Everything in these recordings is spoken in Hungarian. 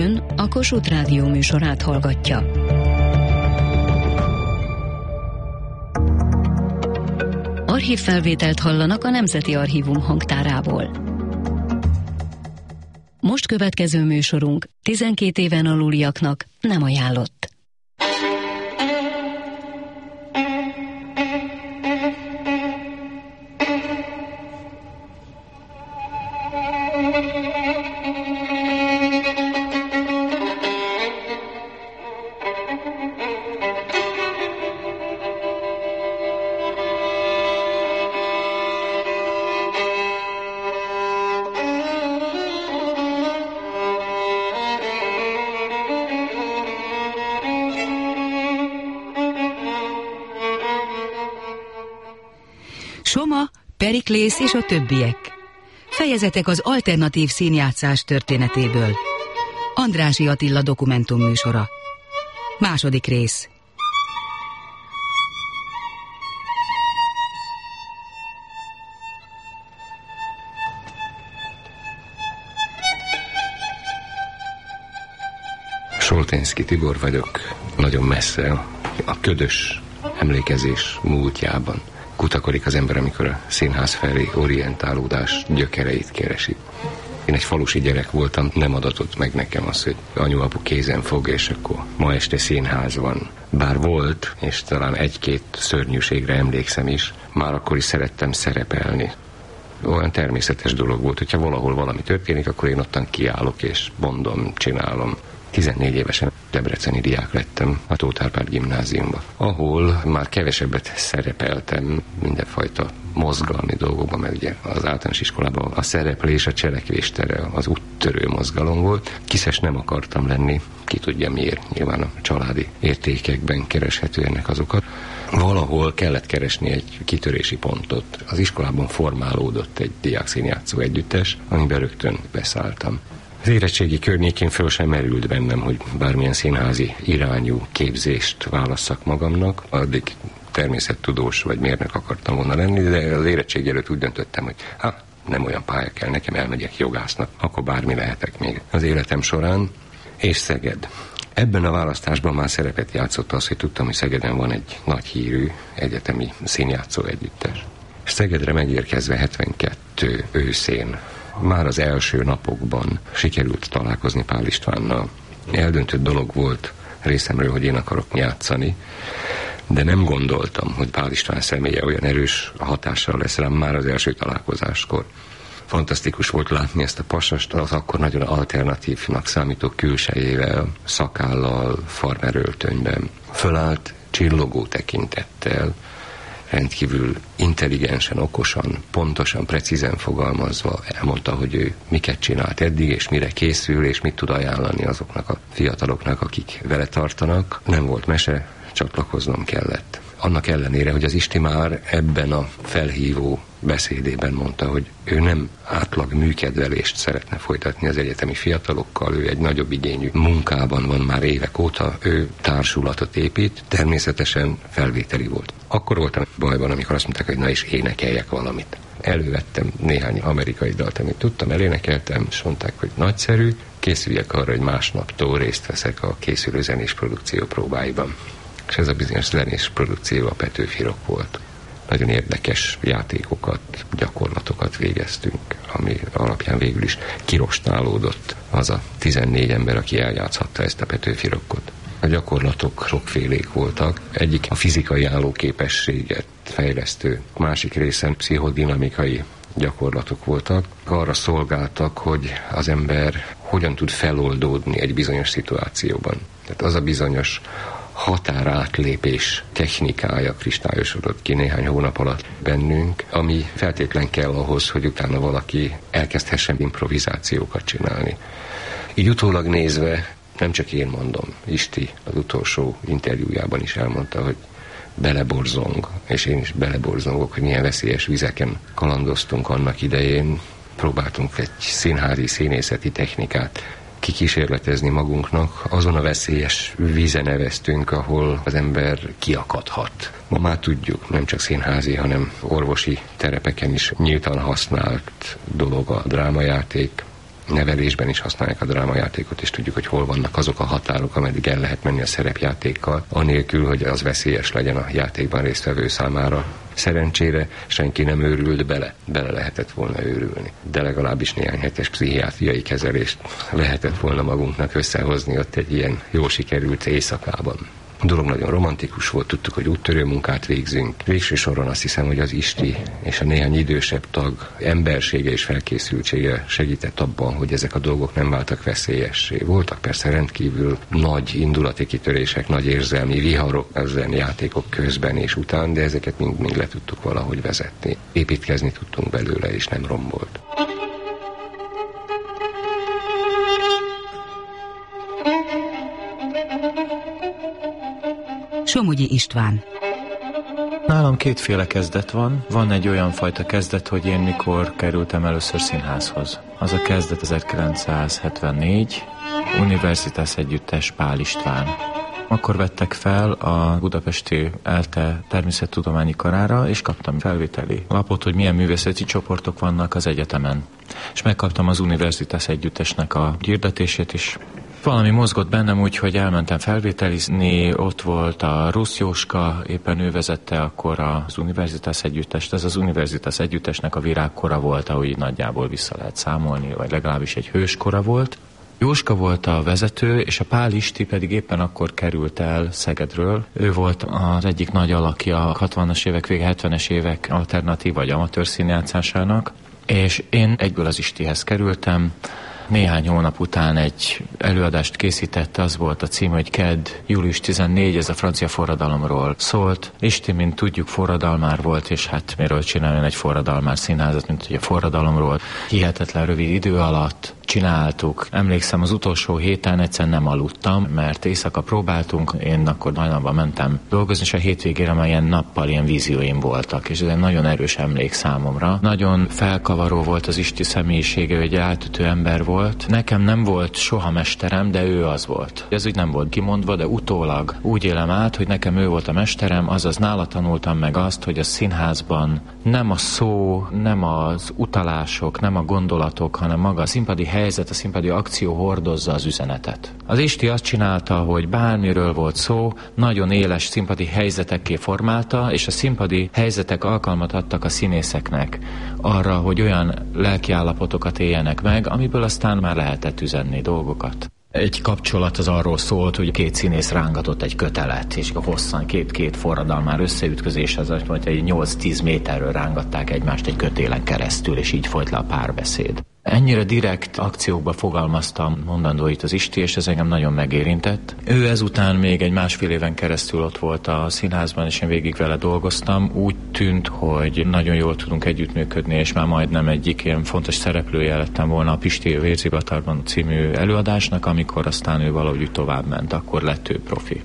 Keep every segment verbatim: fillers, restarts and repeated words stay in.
Ön a Kossuth Rádió műsorát hallgatja. Archívfelvételt hallanak a Nemzeti Archívum hangtárából. Most következő műsorunk tizenkét éven aluliaknak nem ajánlott. Soma, Periklész és a többiek. Fejezetek az alternatív színjátszás történetéből. Andrássy Attila dokumentumműsora. Második rész. Solténszky Tibor vagyok, nagyon messze a ködös emlékezés múltjában kutakodik az ember, amikor a színház felé orientálódás gyökereit keresi. Én egy falusi gyerek voltam, nem adatott meg nekem az, hogy anyu-apu kézen fog, és akkor ma este színház van. Bár volt, és talán egy-két szörnyűségre emlékszem is, már akkor is szerettem szerepelni. Olyan természetes dolog volt, hogyha valahol valami történik, akkor én ottan kiállok, és mondom, csinálom. tizennégy évesen debreceni diák lettem a Tóth Árpád gimnáziumba, ahol már kevesebbet szerepeltem mindenfajta mozgalmi dolgokban, mert ugye az általános iskolában a szereplés, a cselekvés tere az úttörő mozgalom volt. Kiszes nem akartam lenni, ki tudja miért, nyilván a családi értékekben kereshető ennek azokat. Valahol kellett keresni egy kitörési pontot. Az iskolában formálódott egy diákszínjátszó együttes, amiben rögtön beszálltam. Az érettségi környékén föl sem merült bennem, hogy bármilyen színházi irányú képzést válasszak magamnak. Addig természettudós vagy mérnök akartam volna lenni, de az érettség előtt úgy döntöttem, hogy hát nem olyan pálya kell nekem, elmegyek jogásznak, akkor bármi lehetek még az életem során. És Szeged. Ebben a választásban már szerepet játszott az, hogy tudtam, hogy Szegeden van egy nagy hírű egyetemi színjátszó együttes. És Szegedre megérkezve hetvenkettő őszén már az első napokban sikerült találkozni Pál Istvánnal. Eldöntött dolog volt részemről, hogy én akarok játszani, de nem gondoltam, hogy Pál István személye olyan erős hatással lesz rám már az első találkozáskor. Fantasztikus volt látni ezt a pasast, az akkor nagyon alternatívnak számító külsejével, szakállal, farmeröltönyben. Fölállt csillogó tekintettel, rendkívül intelligensen, okosan, pontosan, precízen fogalmazva elmondta, hogy ő miket csinált eddig, és mire készül, és mit tud ajánlani azoknak a fiataloknak, akik vele tartanak. Nem volt mese, csatlakoznom kellett. Annak ellenére, hogy az Isti már ebben a felhívó beszédében mondta, hogy ő nem átlag műkedvelést szeretne folytatni az egyetemi fiatalokkal, ő egy nagyobb igényű munkában van már évek óta, ő társulatot épít, természetesen felvételi volt. Akkor voltam bajban, amikor azt mondták, hogy na is énekeljek valamit. Elővettem néhány amerikai dalt, amit tudtam, elénekeltem, és mondták, hogy nagyszerű, készüljek arra, hogy másnaptól részt veszek a készülő zenés produkció próbáiban. És ez a bizonyos zenés produkció a Petőfi Rock volt. Nagyon érdekes játékokat, gyakorlatokat végeztünk, ami alapján végül is kirostálódott az a tizennégy ember, aki eljátszhatta ezt a Petőfi Rockot. A gyakorlatok sokfélék voltak. Egyik a fizikai állóképességet fejlesztő, a másik részen pszichodinamikai gyakorlatok voltak. Arra szolgáltak, hogy az ember hogyan tud feloldódni egy bizonyos szituációban. Tehát az a bizonyos határátlépés technikája kristályosodott ki néhány hónap alatt bennünk, ami feltétlen kell ahhoz, hogy utána valaki elkezdhessen improvizációkat csinálni. Így utólag nézve, nem csak én mondom, Isti az utolsó interjújában is elmondta, hogy beleborzong, és én is beleborzongok, hogy milyen veszélyes vizeken kalandoztunk annak idején. Próbáltunk egy színházi, színészeti technikát kikísérletezni magunknak, azon a veszélyes vízen neveztünk, ahol az ember kiakadhat. Ma már tudjuk, nem csak színházi, hanem orvosi terepeken is nyíltan használt dolog a drámajáték. nevelésben is használják a drámajátékot, és tudjuk, hogy hol vannak azok a határok, ameddig el lehet menni a szerepjátékkal, anélkül, hogy az veszélyes legyen a játékban résztvevő számára. Szerencsére senki nem őrült bele, bele lehetett volna őrülni. De legalábbis néhány hetes pszichiátriai kezelést lehetett volna magunknak összehozni ott egy ilyen jól sikerült éjszakában. A dolog nagyon romantikus volt, tudtuk, hogy úttörő munkát végzünk. Végső soron azt hiszem, hogy az Isti és a néhány idősebb tag embersége és felkészültsége segített abban, hogy ezek a dolgok nem váltak veszélyessé. Voltak persze rendkívül nagy indulati kitörések, nagy érzelmi viharok ezen játékok közben és után, de ezeket mind, mind le tudtuk valahogy vezetni. Építkezni tudtunk belőle, és nem rombolt. Somogyi István. Nálam kétféle kezdet van. Van egy olyan fajta kezdet, hogy én mikor kerültem először színházhoz. Az a kezdet ezerkilencszázhetvennégy, Universitas Együttes Pál István. Akkor vettek fel a budapesti ELTE természettudományi karára, és kaptam felvételi lapot, hogy milyen művészeti csoportok vannak az egyetemen. És megkaptam az Universitas Együttesnek a hirdetését is. Valami mozgott bennem úgy, hogy elmentem felvételizni, ott volt a Rusz Jóska, éppen ő vezette akkor az Universitas Együttest. Ez az Universitas Együttesnek a virágkora volt, ahogy nagyjából vissza lehet számolni, vagy legalábbis egy hőskora volt. Jóska volt a vezető, és a Pál Isti pedig éppen akkor került el Szegedről. Ő volt az egyik nagy alakja a hatvanas évek vége, hetvenes évek alternatív vagy amatőr színjátszásának, és én egyből az Istihez kerültem. Néhány hónap után egy előadást készített, az volt a cím, hogy Kedd, július tizennegyedike, ez a francia forradalomról szólt. Isti, mint tudjuk, forradalmár volt, és hát miről csináljon egy forradalmár színházat, mint hogy a forradalomról hihetetlen rövid idő alatt csináltuk. Emlékszem, az utolsó héten egyszer nem aludtam, mert éjszaka próbáltunk, én akkor hajnalban mentem dolgozni, és a hétvégére már ilyen nappal ilyen vízióim voltak, és ez egy nagyon erős emlék számomra. Nagyon felkavaró volt az Isti személyisége, hogy egy átütő ember volt. Nekem nem volt soha mesterem, de ő az volt. Ez úgy nem volt kimondva, de utólag úgy élem át, hogy nekem ő volt a mesterem, azaz nála tanultam meg azt, hogy a színházban nem a szó, nem az utalások, nem a gondolatok, hanem maga a színpadi helyzet, a színpadi akció hordozza az üzenetet. Az Isti azt csinálta, hogy bármiről volt szó, nagyon éles színpadi helyzetekké formálta, és a színpadi helyzetek alkalmat adtak a színészeknek arra, hogy olyan lelkiállapotokat éljenek meg, amiből aztán már lehetett üzenni dolgokat. Egy kapcsolat az arról szólt, hogy két színész rángatott egy kötelet, és a hosszan két-két forradalmár összeütközés az, hogy egy nyolc-tíz méterről rángatták egymást egy kötélen keresztül, és így folyt le a párbeszéd. Ennyire direkt akciókba fogalmaztam mondandóit az Isti, és ez engem nagyon megérintett. Ő ezután még egy másfél éven keresztül ott volt a színházban, és én végig vele dolgoztam. Úgy tűnt, hogy nagyon jól tudunk együttműködni, és már majdnem egyik ilyen fontos szereplője lettem volna a Pisti Vérzivatarban című előadásnak, amikor aztán ő valahogy tovább ment, akkor lett ő profi.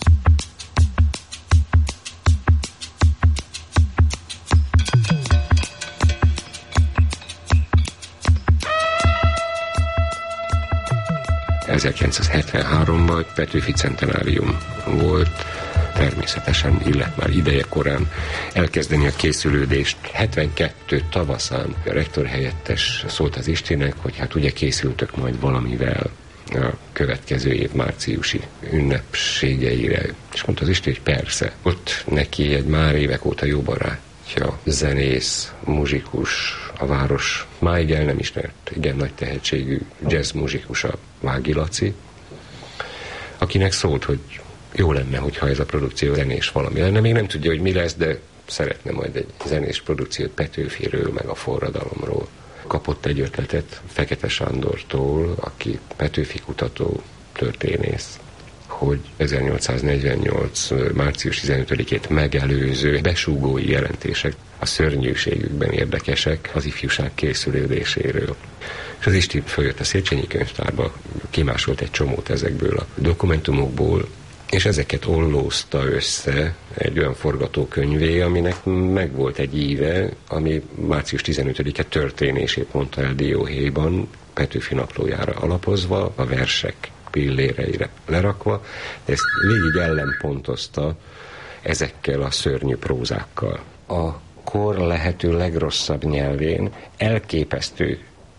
ezerkilencszázhetvenháromban Petőfi centenárium volt, természetesen illet már ideje korán elkezdeni a készülődést. hetvenkettő tavaszán a rektor helyettes szólt az Istinek, hogy hát ugye készültök majd valamivel a következő év márciusi ünnepségeire. És mondta az Isti, hogy persze. Ott neki egy már évek óta jó barátja, zenész, muzsikus, a város máig el nem ismert, igen nagy tehetségű jazz muzsikus, a Vági Laci, akinek szólt, hogy jó lenne, hogyha ez a produkció zenés valami lenne. Még nem tudja, hogy mi lesz, de szeretne majd egy zenés produkciót Petőfiről, meg a forradalomról. Kapott egy ötletet Fekete Sándortól, aki Petőfi kutató, történész, hogy ezernyolcszáznegyvennyolc. március tizenötödikét megelőző besúgói jelentések a szörnyűségükben érdekesek az ifjúság készülődéséről. És az Isti följött a Széchenyi könyvtárba, kimásolt egy csomót ezekből a dokumentumokból, és ezeket ollózta össze egy olyan forgatókönyvé, aminek megvolt egy íve, ami március tizenötödike történését mondta el Dióhéjban, Petőfi naplójára alapozva, a versek pilléreire lerakva, de ezt végig ellenpontozta ezekkel a szörnyű prózákkal. A kor lehető legrosszabb nyelvén elképesztő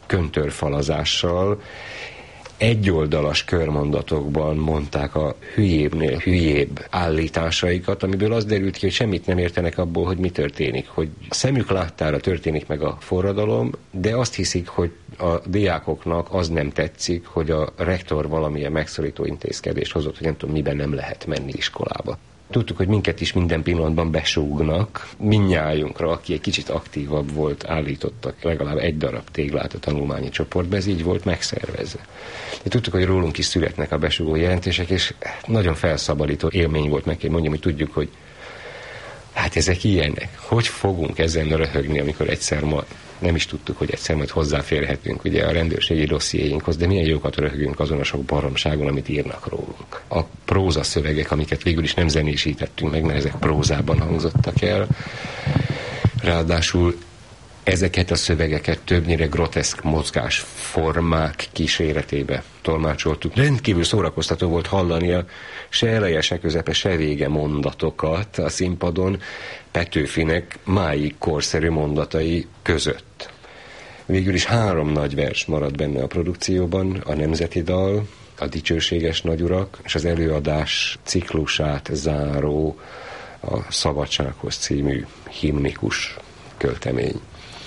köntörfalazással, egyoldalas körmondatokban mondták a hülyébbnél hülyébb állításaikat, amiből az derült ki, hogy semmit nem értenek abból, hogy mi történik. Hogy a szemük láttára történik meg a forradalom, de azt hiszik, hogy a diákoknak az nem tetszik, hogy a rektor valamilyen megszorító intézkedést hozott, hogy nem tudom, miben nem lehet menni iskolába. Tudtuk, hogy minket is minden pillanatban besúgnak. Mindnyájunkra, aki egy kicsit aktívabb volt, állítottak legalább egy darab téglát a tanulmányi csoportba, ez így volt megszervezve. De tudtuk, hogy rólunk is születnek a besúgó jelentések, és nagyon felszabadító élmény volt meg, hogy mondjam, hogy tudjuk, hogy hát ezek ilyenek. Hogy fogunk ezen röhögni, amikor egyszer ma nem is tudtuk, hogy egyszer majd hozzáférhetünk ugye a rendőrségi dossziéinkhoz, de milyen jókat röhögünk azon a sok baromságon, amit írnak rólunk. A próza szövegek, amiket végül is nem zenésítettünk meg, mert ezek prózában hangzottak el. Ráadásul ezeket a szövegeket többnyire groteszk mozgásformák kíséretébe tolmácsoltuk. Rendkívül szórakoztató volt hallani a se eleje, se közepe, se vége mondatokat a színpadon Petőfinek máig korszerű mondatai között. Végül is három nagy vers maradt benne a produkcióban, a Nemzeti Dal, a Dicsőséges Nagyurak, és az előadás ciklusát záró a Szabadsághoz című himnikus költemény.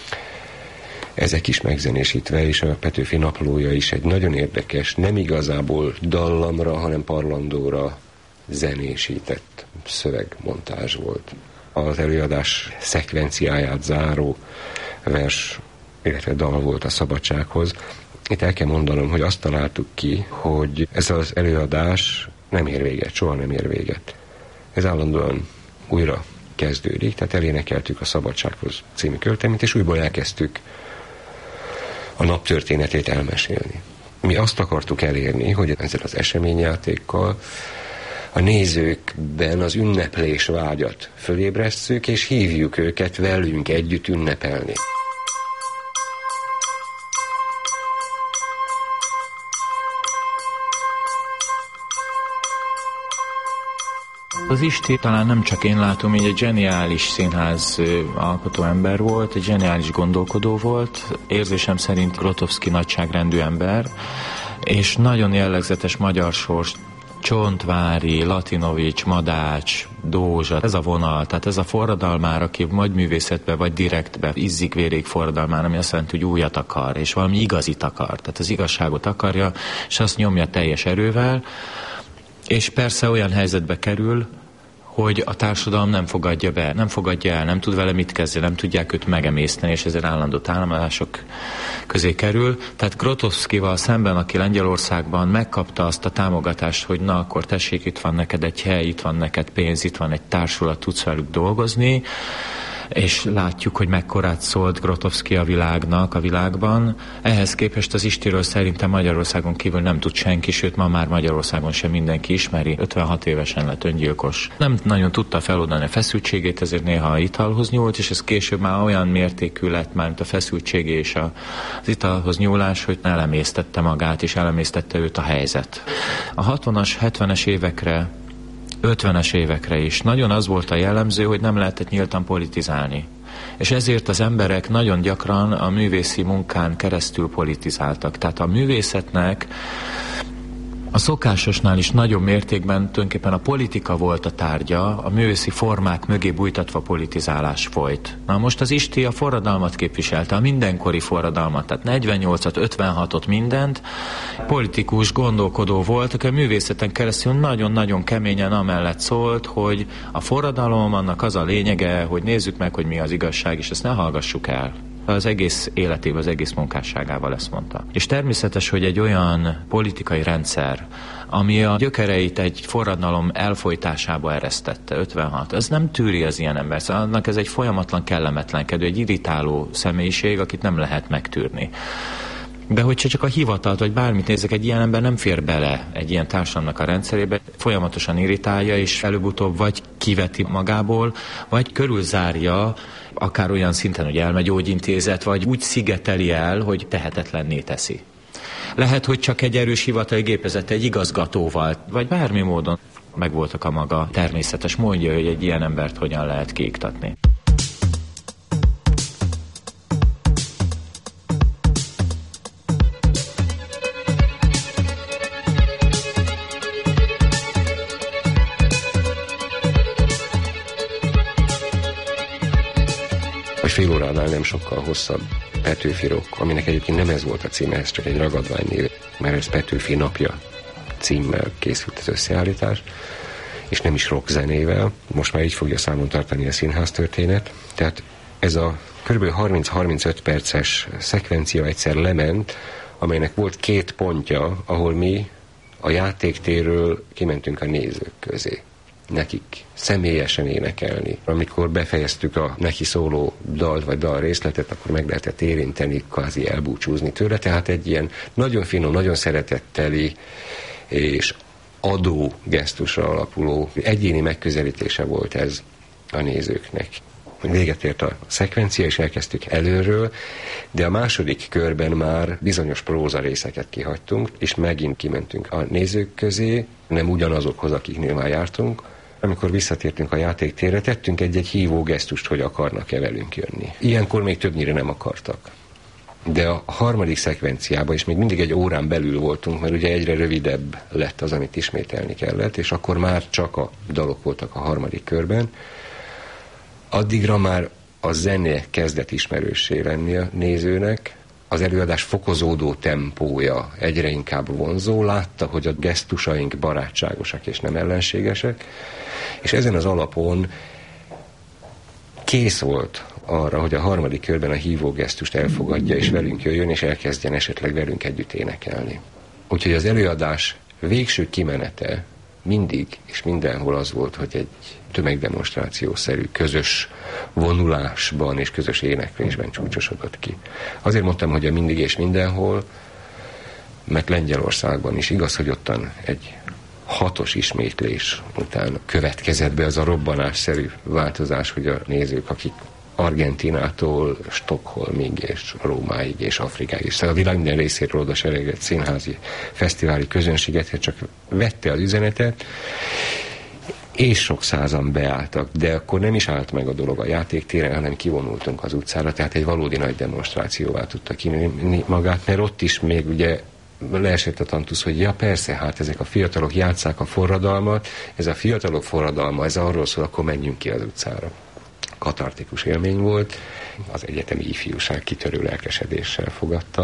Ezek is megzenésítve, és a Petőfi Naplója is egy nagyon érdekes, nem igazából dallamra, hanem parlandóra zenésített szövegmontázs volt. Az előadás szekvenciáját záró vers, illetve dal volt a Szabadsághoz. Itt el kell mondanom, hogy azt találtuk ki, hogy ez az előadás nem ér véget, soha nem ér véget. Ez állandóan újra kezdődik, tehát elénekeltük a Szabadsághoz című költeményt, és újból elkezdtük a nap történetét elmesélni. Mi azt akartuk elérni, hogy ezzel az eseményjátékkal a nézőkben az ünneplés vágyat fölébresztjük, és hívjuk őket velünk együtt ünnepelni. Az Isti talán nem csak én látom, így egy zseniális színház alkotó ember volt, egy zseniális gondolkodó volt, érzésem szerint Grotowski nagyságrendű ember, és nagyon jellegzetes magyar sors, Csontvári, Latinovics, Madács, Dózsa, ez a vonal, tehát ez a forradalmár, aki vagy művészetbe, vagy direktbe, izzig-vérig forradalmár, ami azt jelenti, hogy újat akar, és valami igazit akar, tehát az igazságot akarja, és azt nyomja teljes erővel, és persze olyan helyzetbe kerül, hogy a társadalom nem fogadja be, nem fogadja el, nem tud vele mit kezdeni, nem tudják őt megemészteni, és ezért állandó támadások közé kerül. Tehát Grotowskival szemben, aki Lengyelországban megkapta azt a támogatást, hogy na akkor tessék, itt van neked egy hely, itt van neked pénz, itt van egy társulat, tudsz velük dolgozni, és látjuk, hogy mekkorát szólt Grotowski a világnak, a világban. Ehhez képest az Istiről szerintem Magyarországon kívül nem tud senki, sőt ma már Magyarországon sem mindenki ismeri. ötvenhat évesen lett öngyilkos. Nem nagyon tudta feloldani a feszültségét, ezért néha italhoz nyúlt, és ez később már olyan mértékű lett, már mint a feszültség és az italhoz nyúlás, hogy elemésztette magát, és elemésztette őt a helyzet. A hatvanas, hetvenes évekre, ötvenes évekre is nagyon az volt a jellemző, hogy nem lehetett nyíltan politizálni. És ezért az emberek nagyon gyakran a művészi munkán keresztül politizáltak. Tehát a művészetnek a szokásosnál is nagyobb mértékben tulajdonképpen a politika volt a tárgya, a művészi formák mögé bújtatva politizálás folyt. Na most az Isti a forradalmat képviselte, a mindenkori forradalmat, tehát negyvennyolcat, ötvenhatot, mindent. Politikus, gondolkodó volt, aki a művészeten keresztül nagyon-nagyon keményen amellett szólt, hogy a forradalom, annak az a lényege, hogy nézzük meg, hogy mi az igazság, és ezt ne hallgassuk el. Az egész életében, az egész munkásságával ezt mondta. És természetes, hogy egy olyan politikai rendszer, ami a gyökereit egy forradalom elfojtásába eresztette, ötvenhat, ez nem tűri az ilyen ember. Szóval annak ez egy folyamatlan kellemetlenkedő, egy irritáló személyiség, akit nem lehet megtűrni. De hogyha csak a hivatalt, vagy bármit nézek, egy ilyen ember nem fér bele egy ilyen társadalomnak a rendszerébe, folyamatosan irritálja, és előbb-utóbb vagy kiveti magából, vagy körülzárja, akár olyan szinten, hogy elmegy gyógyintézet, vagy úgy szigeteli el, hogy tehetetlenné teszi. Lehet, hogy csak egy erős hivatali gépezet, egy igazgatóval, vagy bármi módon megvoltak a maga természetes módja, hogy egy ilyen embert hogyan lehet kiiktatni. Auróránál nem sokkal hosszabb Petőfi Rock, aminek egyébként nem ez volt a címe, ez csak egy ragadványnév, mert ez Petőfi napja címmel készült az összeállítás, és nem is rock zenével. Most már így fogja számon tartani a színház történet. Tehát ez a kb. harminc-harmincöt perces szekvencia egyszer lement, amelynek volt két pontja, ahol mi a játéktérről kimentünk a nézők közé. Nekik személyesen énekelni. Amikor befejeztük a neki szóló dalt vagy dal részletet, akkor meg lehetett érinteni, kvázi elbúcsúzni tőle. Tehát egy ilyen nagyon finom, nagyon szeretetteli és adó gesztusra alapuló egyéni megközelítése volt ez a nézőknek. Véget ért a szekvencia, és elkezdtük előről, de a második körben már bizonyos próza részeket kihagytunk, és megint kimentünk a nézők közé, nem ugyanazokhoz, akiknél már jártunk. Amikor visszatértünk a játéktérre, tettünk egy-egy hívó gesztust, hogy akarnak-e velünk jönni. Ilyenkor még többnyire nem akartak. De a harmadik szekvenciában is még mindig egy órán belül voltunk, mert ugye egyre rövidebb lett az, amit ismételni kellett, és akkor már csak a dalok voltak a harmadik körben. Addigra már a zene kezdett ismerőssé lenni a nézőnek, az előadás fokozódó tempója egyre inkább vonzó, látta, hogy a gesztusaink barátságosak és nem ellenségesek, és ezen az alapon kész volt arra, hogy a harmadik körben a hívó gesztust elfogadja, és velünk jöjjön, és elkezdjen esetleg velünk együtt énekelni. Úgyhogy az előadás végső kimenete mindig és mindenhol az volt, hogy egy tömegdemonstrációszerű, közös vonulásban és közös éneklésben csúcsosodott ki. Azért mondtam, hogy a mindig és mindenhol, mert Lengyelországban is igaz, hogy ottan egy hatos ismétlés után következett be az a robbanásszerű változás, hogy a nézők, akik Argentinától Stockholmig és Rómáig és Afrikáig és a világ minden részéről oda seregett színházi fesztiváli közönséget, csak vette az üzenetet, és sok százan beálltak, de akkor nem is állt meg a dolog a játéktéren, hanem kivonultunk az utcára, tehát egy valódi nagy demonstrációvá tudta kinőni magát, mert ott is még ugye leesett a tantusz, hogy ja persze, hát ezek a fiatalok játsszák a forradalmat, ez a fiatalok forradalma, ez arról szól, akkor menjünk ki az utcára. Katartikus élmény volt, az egyetemi ifjúság kitörő lelkesedéssel fogadta.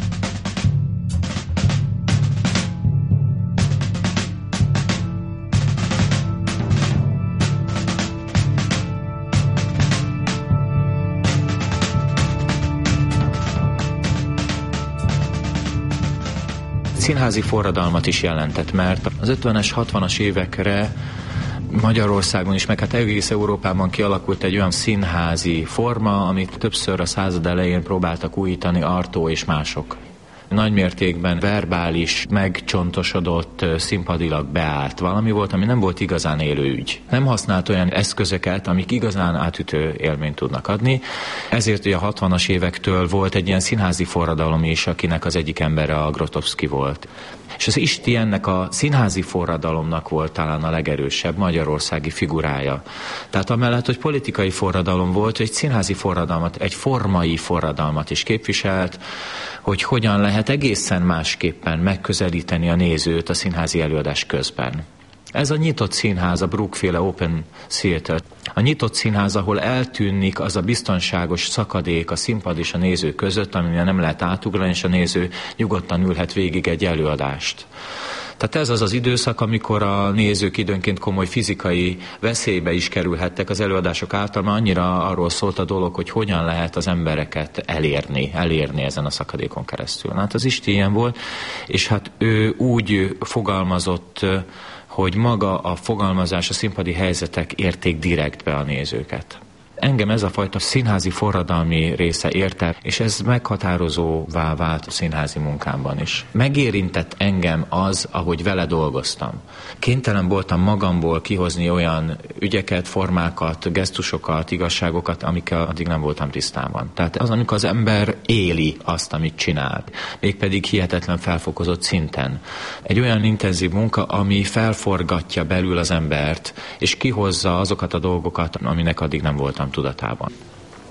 Színházi forradalmat is jelentett, mert az ötvenes, hatvanas évekre Magyarországon is, meg hát egész Európában kialakult egy olyan színházi forma, amit többször a század elején próbáltak újítani Artaud és mások. Nagy mértékben verbális, megcsontosodott, színpadilag beállt valami volt, ami nem volt igazán élő ügy. Nem használt olyan eszközöket, amik igazán átütő élményt tudnak adni. Ezért ugye a hatvanas évektől volt egy ilyen színházi forradalom is, akinek az egyik embere a Grotowski volt. És az Isti ennek a színházi forradalomnak volt talán a legerősebb magyarországi figurája. Tehát amellett, hogy politikai forradalom volt, egy színházi forradalmat, egy formai forradalmat is képviselt, hogy hogyan lehet egészen másképpen megközelíteni a nézőt a színházi előadás közben. Ez a nyitott színház, a Brookféle Open Theater. A nyitott színház, ahol eltűnik az a biztonságos szakadék a színpad és a néző között, amire nem lehet átugrani, és a néző nyugodtan ülhet végig egy előadást. Tehát ez az az időszak, amikor a nézők időnként komoly fizikai veszélybe is kerülhettek az előadások által, mert annyira arról szólt a dolog, hogy hogyan lehet az embereket elérni, elérni ezen a szakadékon keresztül. Hát az Isti ilyen volt, és hát ő úgy fogalmazott, hogy maga a fogalmazás, a színpadi helyzetek érték direktbe a nézőket. Engem ez a fajta színházi forradalmi része érte, és ez meghatározóvá vált a színházi munkámban is. Megérintett engem az, ahogy vele dolgoztam. Kénytelen voltam magamból kihozni olyan ügyeket, formákat, gesztusokat, igazságokat, amikkel addig nem voltam tisztában. Tehát az, amikor az ember éli azt, amit csinál, mégpedig hihetetlen felfokozott szinten. Egy olyan intenzív munka, ami felforgatja belül az embert, és kihozza azokat a dolgokat, aminek addig nem voltam tudatában.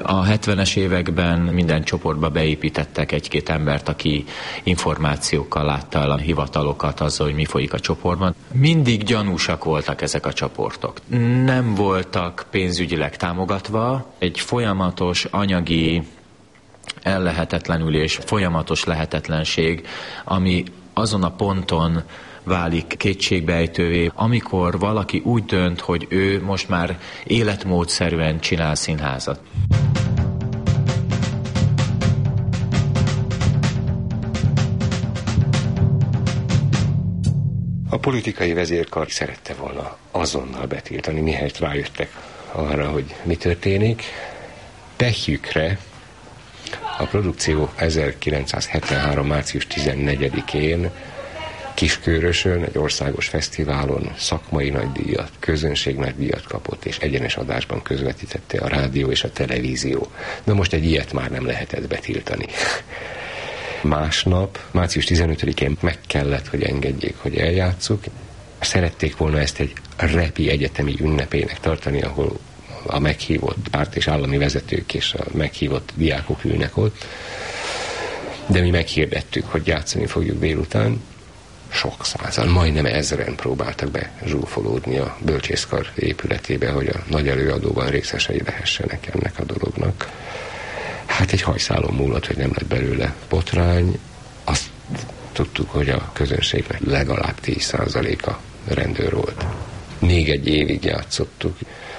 A hetvenes években minden csoportba beépítettek egy-két embert, aki információkkal látta el a hivatalokat azzal, hogy mi folyik a csoportban. Mindig gyanúsak voltak ezek a csoportok. Nem voltak pénzügyileg támogatva, egy folyamatos anyagi ellehetetlenülés, folyamatos lehetetlenség, ami azon a ponton válik kétségbejtővé, amikor valaki úgy dönt, hogy ő most már életmódszerűen csinál színházat. A politikai vezérkar szerette volna azonnal betiltani, mihelyt rájöttek arra, hogy mi történik. Pehjükre a produkció ezerkilencszázhetvenhárom. március tizennegyedikén Kiskörösön, egy országos fesztiválon szakmai nagydíjat, közönség nagydíjat kapott, és egyenes adásban közvetítette a rádió és a televízió. De most egy ilyet már nem lehetett betiltani. Másnap, március tizenötödikén meg kellett, hogy engedjék, hogy eljátsszuk. Szerették volna ezt egy repi egyetemi ünnepének tartani, ahol a meghívott párt és állami vezetők és a meghívott diákok ülnek ott. De mi meghirdettük, hogy játszani fogjuk délután. Sok százan, majdnem ezren próbáltak be zsúfolódni a bölcsészkar épületébe, hogy a nagy előadóban részesei lehessenek ennek a dolognak. Hát egy hajszálon múlott, hogy nem lett belőle botrány. Azt tudtuk, hogy a közönségnek legalább tíz százaléka rendőr volt. Még egy évig játszottuk.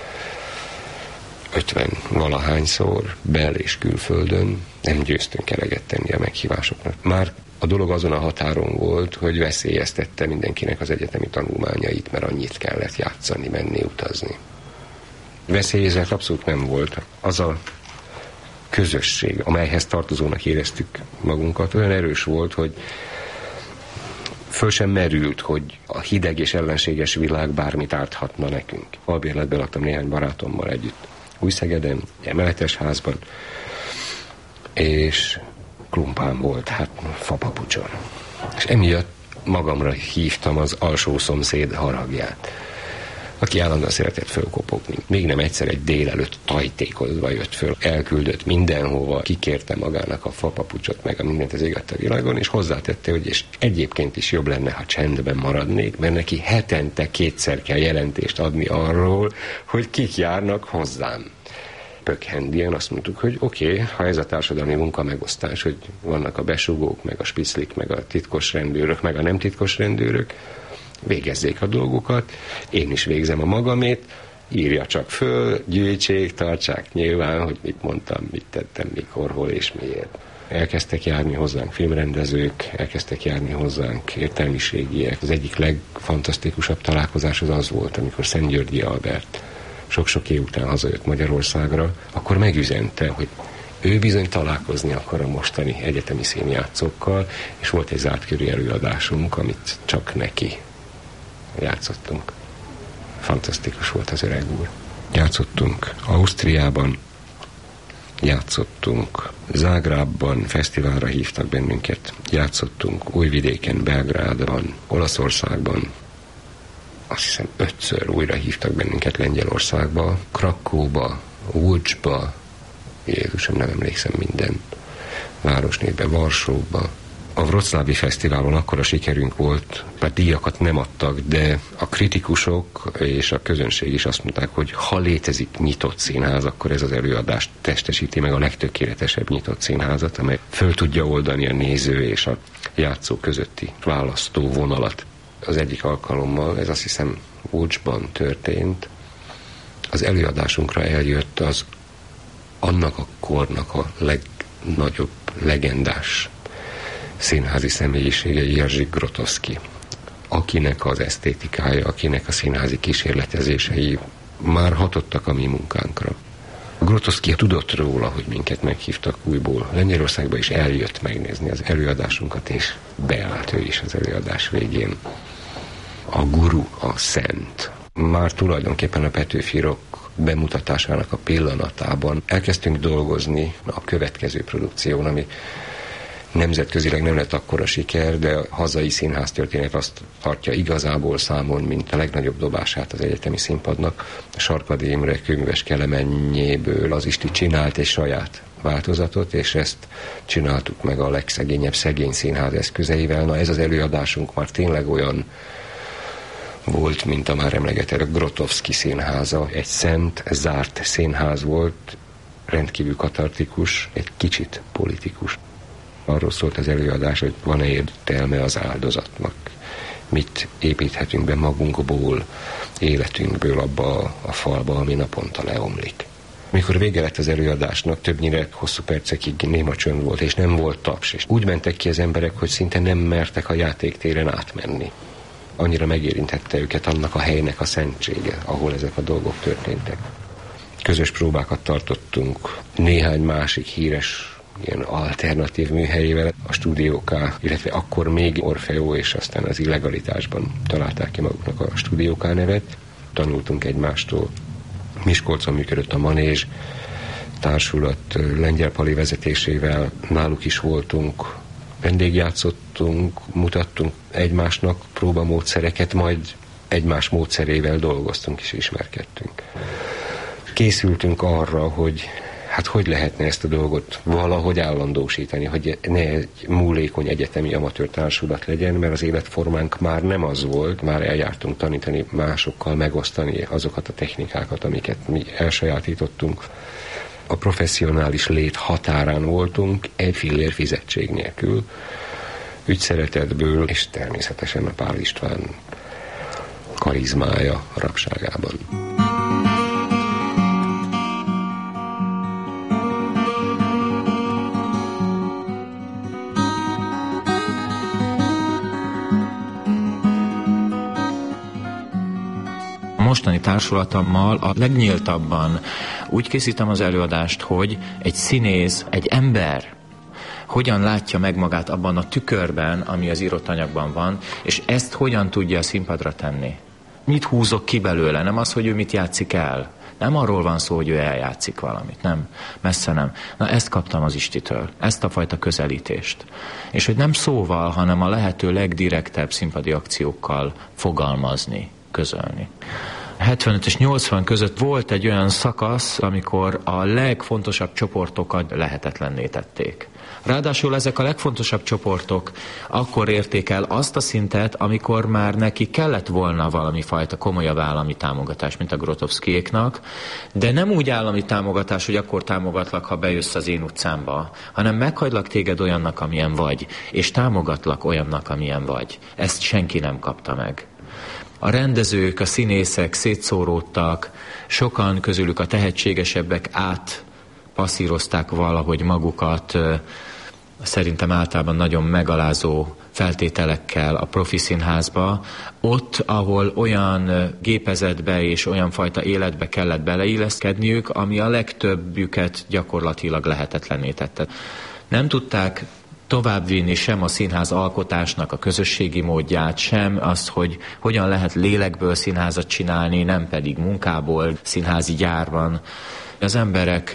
ötven valahányszor, bel- és külföldön. Nem győztünk eleget tenni a meghívásoknak. Már a dolog azon a határon volt, hogy veszélyeztette mindenkinek az egyetemi tanulmányait, mert annyit kellett játszani, menni, utazni. Veszélyezett abszolút nem volt. Az a közösség, amelyhez tartozónak éreztük magunkat, olyan erős volt, hogy föl sem merült, hogy a hideg és ellenséges világ bármit árthatna nekünk. Albérletben laktam néhány barátommal együtt Újszegeden, emeletes házban, és klumpám volt, hát fapapucson. És emiatt magamra hívtam az alsó szomszéd haragját, aki állandóan szeretett fölkopogni. Még nem egyszer egy délelőtt tajtékozva jött föl, elküldött mindenhova, kikérte magának a fapapucsot, meg a mindent az égett a világon, és hozzátette, hogy és egyébként is jobb lenne, ha csendben maradnék, mert neki hetente kétszer kell jelentést adni arról, hogy kik járnak hozzám. Pökhendien azt mondtuk, hogy oké, okay, ha ez a társadalmi munkamegosztás, hogy vannak a besugók, meg a spiclik, meg a titkos rendőrök, meg a nem titkos rendőrök, végezzék a dolgokat, én is végzem a magamét, írja csak föl, gyűjtsék, tartsák nyilván, hogy mit mondtam, mit tettem, mikor, hol és miért. Elkezdtek járni hozzánk filmrendezők, elkezdtek járni hozzánk értelmiségiek. Az egyik legfantasztikusabb találkozás az az volt, amikor Szentgyörgyi Albert sok-sok év után hazajött Magyarországra, akkor megüzente, hogy ő bizony találkozni akar a mostani egyetemi színjátszókkal, és volt egy zártkörű előadásunk, amit csak neki játszottunk. Fantasztikus volt az öreg úr. Játszottunk Ausztriában, játszottunk Zágrábban, fesztiválra hívtak bennünket, játszottunk Újvidéken, Belgrádban, Olaszországban, azt hiszem ötször újra hívtak bennünket Lengyelországba, Krakóba, Łódzsba, Jézusom, nem emlékszem minden városnévbe, Varsóba. A Wroclawi Fesztiválon akkora sikerünk volt, mert díjakat nem adtak, de a kritikusok és a közönség is azt mondták, hogy ha létezik nyitott színház, akkor ez az előadást testesíti meg a legtökéletesebb nyitott színházat, amely föl tudja oldani a néző és a játszó közötti választó vonalat. Az egyik alkalommal, ez azt hiszem Łódzsban történt, az előadásunkra eljött az annak a kornak a legnagyobb, legendás színházi személyisége, Jerzy Grotowski, akinek az esztétikája, akinek a színházi kísérletezései már hatottak a mi munkánkra. Grotowski tudott róla, hogy minket meghívtak újból Lengyelországba, és eljött megnézni az előadásunkat, és beállt ő is az előadás végén. A guru, a szent. Már tulajdonképpen a Petőfi Rock bemutatásának a pillanatában elkezdtünk dolgozni a következő produkción, ami Nemzetközileg nem lett akkora siker, de a hazai színháztörténet azt tartja igazából számon, mint a legnagyobb dobását az egyetemi színpadnak. Sarkady Imre kőműves kelemenjéből az Isti csinált egy saját változatot, és ezt csináltuk meg a legszegényebb szegény színház eszközeivel. Na ez az előadásunk már tényleg olyan volt, mint a már emlegetett Grotowski színháza. Egy szent, zárt színház volt, rendkívül katartikus, egy kicsit politikus. Arról szólt az előadás, hogy van-e értelme az áldozatnak. Mit építhetünk be magunkból, életünkből abba a falba, ami naponta leomlik. Mikor vége lett az előadásnak, többnyire hosszú percekig néma csönd volt, és nem volt taps. És úgy mentek ki az emberek, hogy szinte nem mertek a játéktéren átmenni. Annyira megérintette őket annak a helynek a szentsége, ahol ezek a dolgok történtek. Közös próbákat tartottunk néhány másik híres ilyen alternatív műhelyével, a Stúdió K, illetve akkor még Orfeó, és aztán az illegalitásban találták ki maguknak a Stúdió K nevet. Tanultunk egymástól. Miskolcon működött a Manézs társulat Lengyel Pali vezetésével, náluk is voltunk, vendégjátszottunk, mutattunk egymásnak próbamódszereket, majd egymás módszerével dolgoztunk és ismerkedtünk. Készültünk arra, hogy hát hogy lehetne ezt a dolgot valahogy állandósítani, hogy ne egy múlékony egyetemi amatőr társulat legyen, mert az életformánk már nem az volt, már eljártunk tanítani másokkal, megosztani azokat a technikákat, amiket mi elsajátítottunk. A professzionális lét határán voltunk, egy fillér fizetség nélkül, ügyszeretetből, és természetesen a Pál István karizmája rabságában. Mostani társulatommal a legnyíltabban úgy készítem az előadást, hogy egy színész, egy ember hogyan látja meg magát abban a tükörben, ami az írott anyagban van, és ezt hogyan tudja a színpadra tenni. Mit húzok ki belőle? Nem az, hogy ő mit játszik el. Nem arról van szó, hogy ő eljátszik valamit. Nem, messze nem. Na ezt kaptam az Istitől, ezt a fajta közelítést. És hogy nem szóval, hanem a lehető legdirektebb színpadi akciókkal fogalmazni, közölni. hetvenöt és nyolcvan között volt egy olyan szakasz, amikor a legfontosabb csoportokat lehetetlenné tették. Ráadásul ezek a legfontosabb csoportok akkor érték el azt a szintet, amikor már neki kellett volna valami fajta komolyabb állami támogatás, mint a Grotowskiéknak, de nem úgy állami támogatás, hogy akkor támogatlak, ha bejössz az én utcámba, hanem meghagylak téged olyannak, amilyen vagy, és támogatlak olyannak, amilyen vagy. Ezt senki nem kapta meg. A rendezők, a színészek szétszóródtak, sokan közülük a tehetségesebbek átpasszírozták valahogy magukat, szerintem általában nagyon megalázó feltételekkel a profi színházba, ott, ahol olyan gépezetbe és olyan fajta életbe kellett beleilleszkedniük, ami a legtöbbjüket gyakorlatilag lehetetlenné tette. Nem tudták továbbvinni sem a színház alkotásnak a közösségi módját, sem azt, hogy hogyan lehet lélekből színházat csinálni, nem pedig munkából, színházi gyárban. Az emberek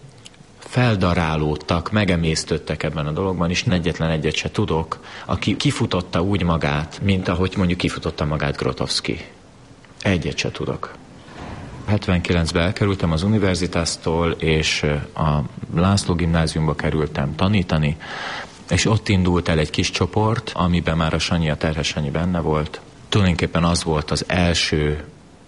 feldarálódtak, megemésztődtek ebben a dologban, és egyetlen egyet se tudok, aki kifutotta úgy magát, mint ahogy mondjuk kifutotta magát Grotowski. Egyet se tudok. hetvenkilencben elkerültem az Universitástól, és a László gimnáziumba kerültem tanítani, és ott indult el egy kis csoport, amiben már a Sanyi, a Terhes Sanyi benne volt. Tulajdonképpen az volt az első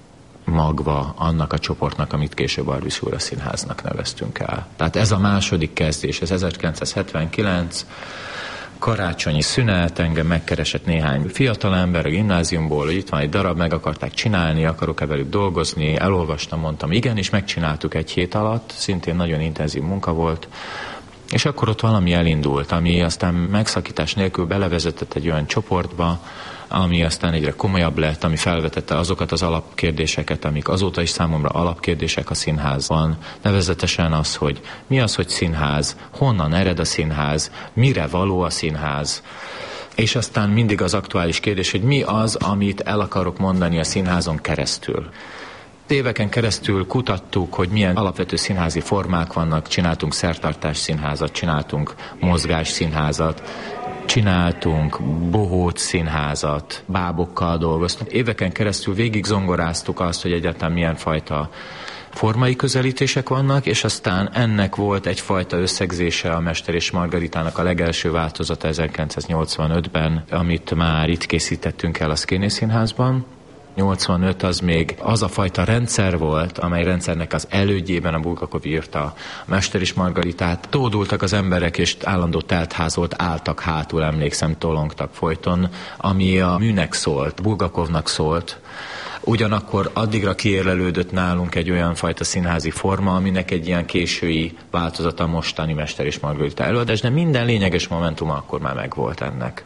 magva annak a csoportnak, amit később Arvidsúra Színháznak neveztünk el. Tehát ez a második kezdés, ez ezerkilencszázhetvenkilenc, karácsonyi szünet, engem megkeresett néhány fiatalember a gimnáziumból, hogy itt van egy darab, meg akarták csinálni, akarok-e velük dolgozni, elolvastam, mondtam igen, és megcsináltuk egy hét alatt, szintén nagyon intenzív munka volt, és akkor ott valami elindult, ami aztán megszakítás nélkül belevezetett egy olyan csoportba, ami aztán egyre komolyabb lett, ami felvetette azokat az alapkérdéseket, amik azóta is számomra alapkérdések a színházban. Nevezetesen az, hogy mi az, hogy színház, honnan ered a színház, mire való a színház, és aztán mindig az aktuális kérdés, hogy mi az, amit el akarok mondani a színházon keresztül. Éveken keresztül kutattuk, hogy milyen alapvető színházi formák vannak, csináltunk szertartás színházat, csináltunk mozgás színházat, csináltunk bohóc színházat, bábokkal dolgoztunk. Éveken keresztül végig zongoráztuk azt, hogy egyáltalán milyen fajta formai közelítések vannak, és aztán ennek volt egyfajta összegzése a Mester és Margaritának a legelső változata ezerkilencszáznyolcvanötben, amit már itt készítettünk el a Szkéné Színházban. nyolcvanöt az még az a fajta rendszer volt, amely rendszernek az elődjében a Bulgakov írta a Mester és Margaritát. Tódultak az emberek, és állandó teltház volt, álltak hátul, emlékszem, tolongtak folyton, ami a műnek szólt, Bulgakovnak szólt. Ugyanakkor addigra kiérlelődött nálunk egy olyan fajta színházi forma, aminek egy ilyen késői változata mostani Mester és Margarita előadás, de minden lényeges momentum akkor már megvolt ennek.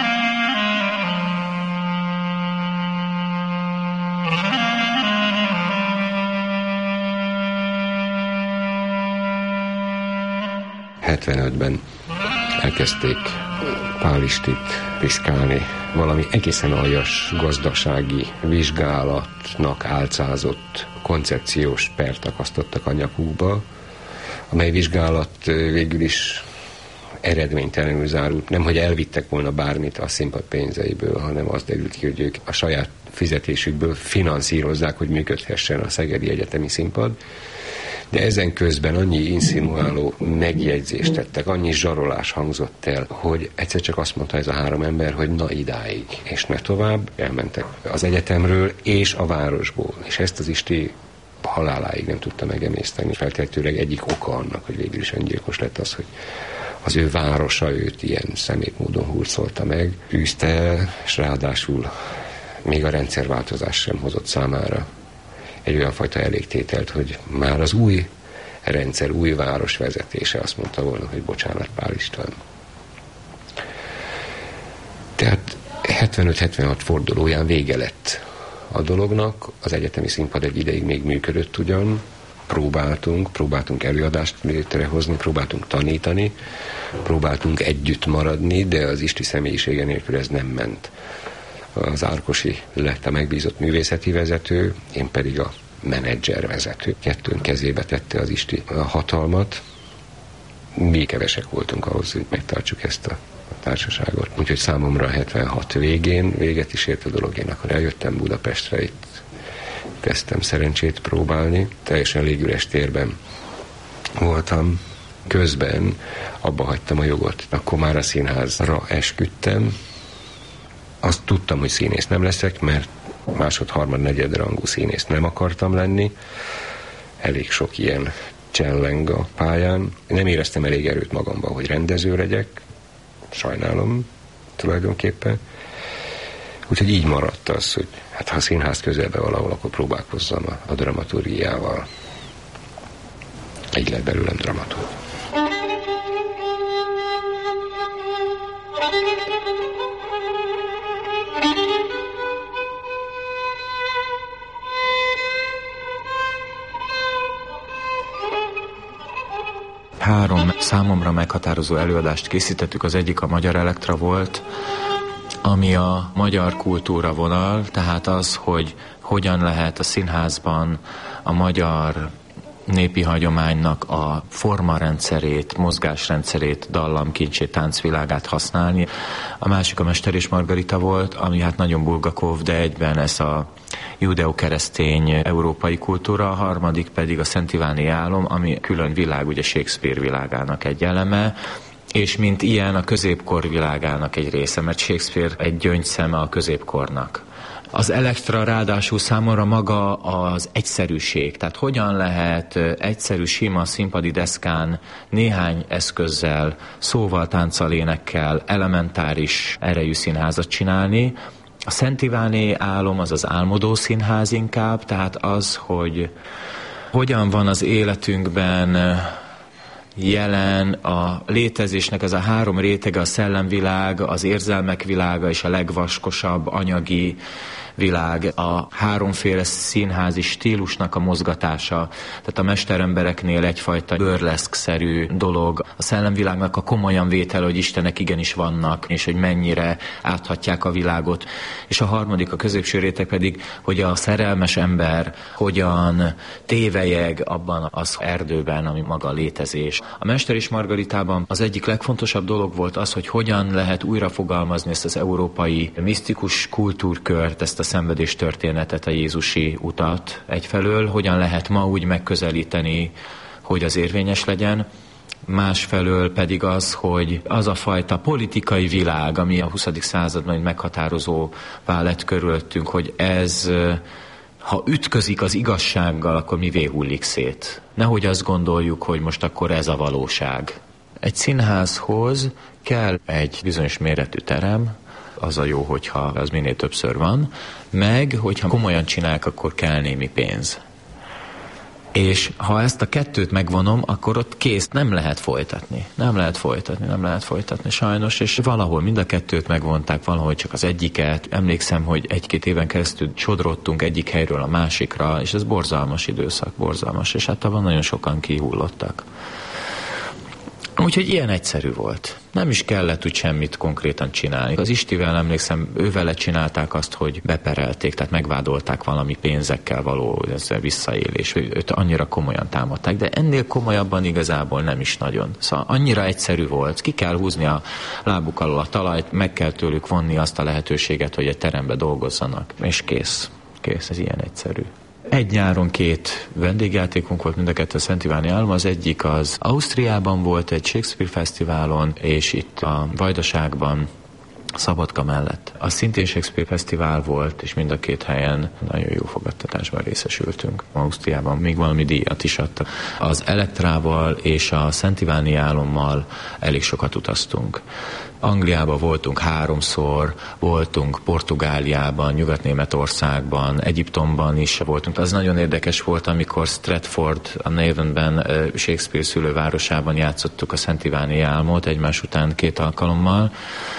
hetvenötben elkezdték Pál Istit piszkálni, valami egészen aljas gazdasági vizsgálatnak álcázott koncepciós pert akasztottak a nyakukba, amely vizsgálat végül is eredménytelenül zárult. Nem, hogy elvittek volna bármit a színpad pénzeiből, hanem az derült ki, hogy ők a saját fizetésükből finanszírozzák, hogy működhessen a Szegedi Egyetemi Színpad. De ezen közben annyi insinuáló megjegyzést tettek, annyi zsarolás hangzott el, hogy egyszer csak azt mondta ez a három ember, hogy na idáig, és ne tovább. Elmentek az egyetemről és a városból, és ezt az Isti haláláig nem tudta megemészteni. Feltétlenül egyik oka annak, hogy végül is öngyilkos lett az, hogy az ő városa őt ilyen szemét módon hurcolta meg, űzte el, és ráadásul még a rendszerváltozás sem hozott számára egy olyan fajta elégtételt, hogy már az új rendszer, új város vezetése azt mondta volna, hogy bocsánat, Pál István. Tehát hetvenöt hetvenhat fordulóján vége lett a dolognak, az egyetemi színpad egy ideig még működött ugyan, próbáltunk, próbáltunk előadást létrehozni, próbáltunk tanítani, próbáltunk együtt maradni, de az Isti személyisége nélkül ez nem ment. Az Árkosi lett a megbízott művészeti vezető, én pedig a menedzser vezető. Kettőnk kezébe tette az Isti a hatalmat. Mi kevesek voltunk ahhoz, hogy megtartsuk ezt a társaságot. Úgyhogy számomra hetvenhat végén véget is ért a dolog. Én akkor eljöttem Budapestre, itt kezdtem szerencsét próbálni. Teljesen légüres térben voltam. Közben abba hagytam a jogot. Akkor már a színházra esküdtem. Azt tudtam, hogy színész nem leszek, mert másod, harmad, negyed rangú színész nem akartam lenni. Elég sok ilyen cselleng a pályán. Nem éreztem elég erőt magamban, hogy rendező legyek. Sajnálom tulajdonképpen. Úgyhogy így maradt az, hogy hát ha a színház közelben valahol, akkor próbálkozzam a, a dramaturgiával. Így lett belőlem dramaturg. Három számomra meghatározó előadást készítettük, az egyik a Magyar Elektra volt, ami a magyar kultúra vonal, tehát az, hogy hogyan lehet a színházban a magyar népi hagyománynak a formarendszerét, mozgásrendszerét, dallamkincsét, táncvilágát használni. A másik a Mester és Margarita volt, ami hát nagyon Bulgakov, de egyben ez a judeo-keresztény európai kultúra, a harmadik pedig a Szent Iváni álom, ami külön világ, ugye Shakespeare világának egy eleme, és mint ilyen a középkor világának egy része, mert Shakespeare egy gyöngyszeme a középkornak. Az Elektra ráadásul számomra maga az egyszerűség, tehát hogyan lehet egyszerű, sima színpadi deszkán néhány eszközzel, szóval, tánccal, énekkel elementáris erejű színházat csinálni. A Szent Iváni álom az az álmodó színház inkább, tehát az, hogy hogyan van az életünkben jelen a létezésnek ez a három rétege, a szellemvilág, az érzelmek világa és a legvaskosabb anyagi világ, a háromféle színházi stílusnak a mozgatása, tehát a mesterembereknél egyfajta burleszk-szerű dolog, a szellemvilágnak a komolyan vétel, hogy istenek igenis vannak, és hogy mennyire áthatják a világot, és a harmadik, a középső réteg pedig, hogy a szerelmes ember hogyan tévelyeg abban az erdőben, ami maga a létezés. A Mester és Margaritában az egyik legfontosabb dolog volt az, hogy hogyan lehet újra fogalmazni ezt az európai misztikus kultúrkört, ezt a szenvedés történetet, a jézusi utat egyfelől, hogyan lehet ma úgy megközelíteni, hogy az érvényes legyen, másfelől pedig az, hogy az a fajta politikai világ, ami a huszadik században meghatározóvá lett körülöttünk, hogy ez, ha ütközik az igazsággal, akkor mivé hullik szét. Nehogy azt gondoljuk, hogy most akkor ez a valóság. Egy színházhoz kell egy bizonyos méretű terem, az a jó, hogyha az minél többször van, meg, hogyha komolyan csinálják, akkor kell némi pénz. És ha ezt a kettőt megvonom, akkor ott kész, nem lehet folytatni. Nem lehet folytatni, nem lehet folytatni sajnos, és valahol mind a kettőt megvonták, valahol csak az egyiket. Emlékszem, hogy egy-két éven keresztül sodrottunk egyik helyről a másikra, és ez borzalmas időszak, borzalmas, és hát abban nagyon sokan kihullottak. Úgyhogy ilyen egyszerű volt. Nem is kellett úgy semmit konkrétan csinálni. Az Istivel emlékszem, ővele csinálták azt, hogy beperelték, tehát megvádolták valami pénzekkel való ezzel visszaélés. Őt annyira komolyan támadták, de ennél komolyabban igazából nem is nagyon. Szóval annyira egyszerű volt. Ki kell húzni a lábuk alól a talajt, meg kell tőlük vonni azt a lehetőséget, hogy egy terembe dolgozzanak. És kész. Kész, ez ilyen egyszerű. Egy nyáron két vendégjátékunk volt, mind a kettő a Szent Iváni Álom. Az egyik az Ausztriában volt egy Shakespeare Fesztiválon, és itt a Vajdaságban, Szabadka mellett. Az szintén Shakespeare Fesztivál volt, és mind a két helyen nagyon jó fogadtatásban részesültünk. Ausztriában még valami díjat is adtak. Az Elektrával és a Szent Iváni Álommal elég sokat utaztunk. Angliában voltunk háromszor, voltunk Portugáliában, Nyugat-Németországban, Egyiptomban is voltunk. Az nagyon érdekes volt, amikor Stratford, a Navanben, Shakespeare szülővárosában játszottuk a Szent Iváni Álmot egymás után két alkalommal,